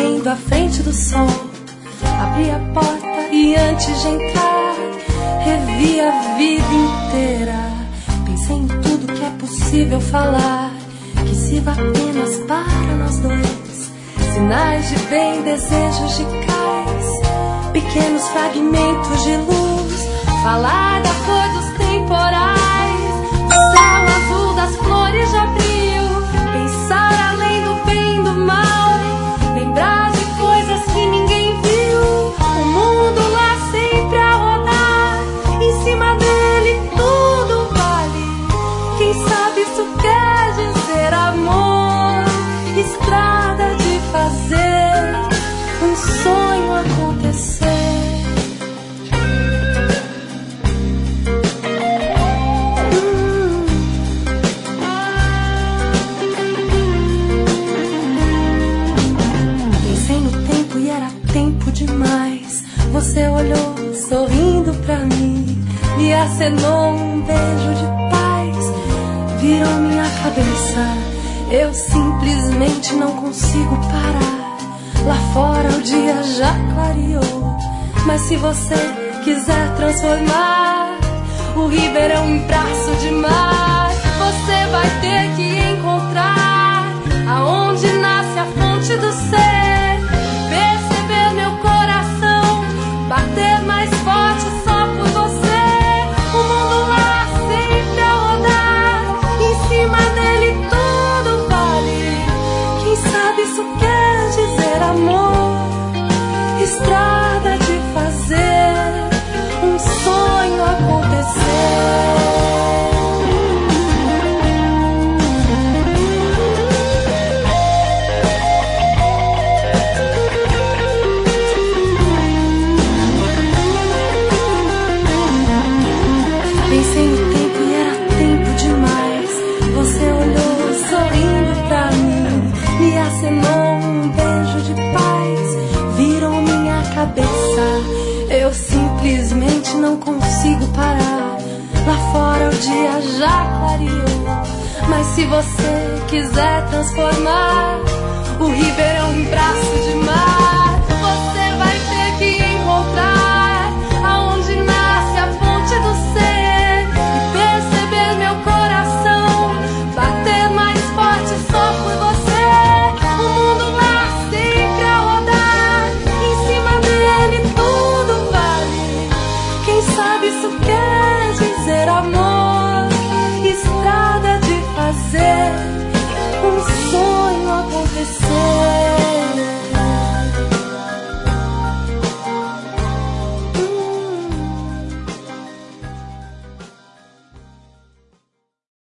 correndo à frente do sol. Abri a porta e antes de entrar, revi a vida inteira. Pensei em tudo que é possível falar, que sirva apenas para nós dois. Sinais de bem, desejos de cais, pequenos fragmentos de luz. Falar da cor dos temporais, do céu azul, das flores de abril. Pensar além do bem e do mal, lembrar de coisas que ninguém viu. O mundo lá sempre a rodar, em cima dele tudo vale. Quem sabe isso quer dizer amor, estrada de fazer um sonho acontecer. Demais. Você olhou sorrindo pra mim, me acenou um beijo de paz, virou minha cabeça. Eu simplesmente não consigo parar. Lá fora o dia já clareou, mas se você quiser transformar o Ribeirão em braço de mar, você vai ter que encontrar aonde nasce a fonte do ser. Bater mais forte só por você. O mundo lá sempre a rodar, em cima dele tudo vale. Quem sabe isso quer dizer amor, estrada de fazer um sonho acontecer. Eu simplesmente não consigo parar. Lá fora o dia já clareou, mas se você quiser transformar